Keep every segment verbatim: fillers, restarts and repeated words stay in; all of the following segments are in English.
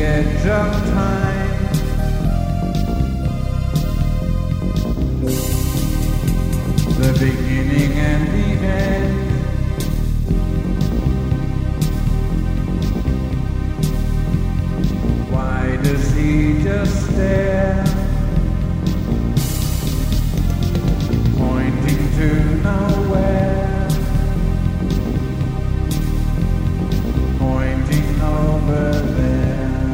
edge of time. The beginning and the end. Why does he just stare, pointing to nowhere, pointing over there?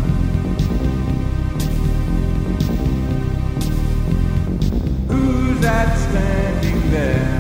Who's that standing there?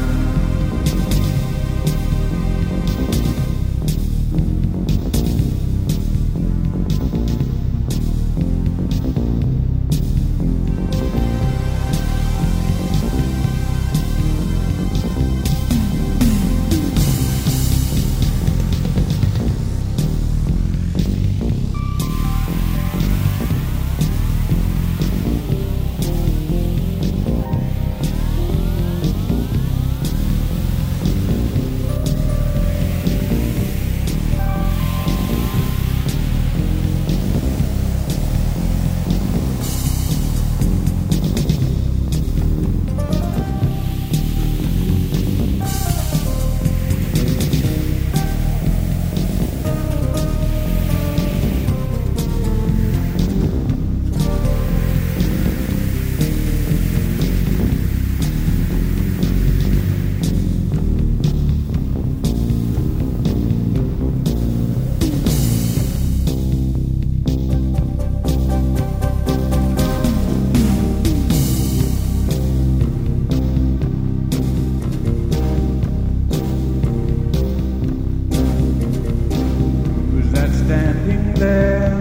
Standing there,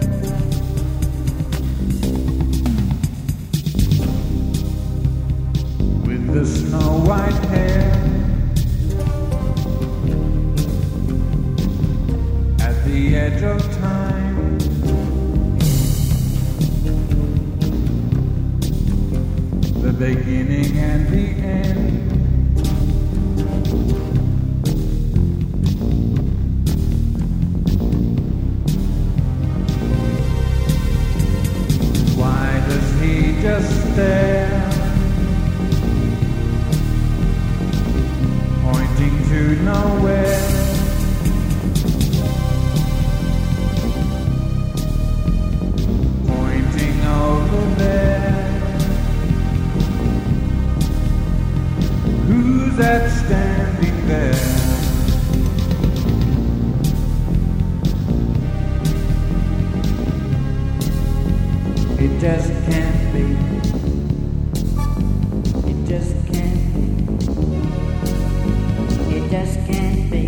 with the snow white hair, at the edge of time. The beginning and the end. He just there, pointing to nowhere, pointing over there. Who's that standing there? It just can't be. It just can't be. It just can't be.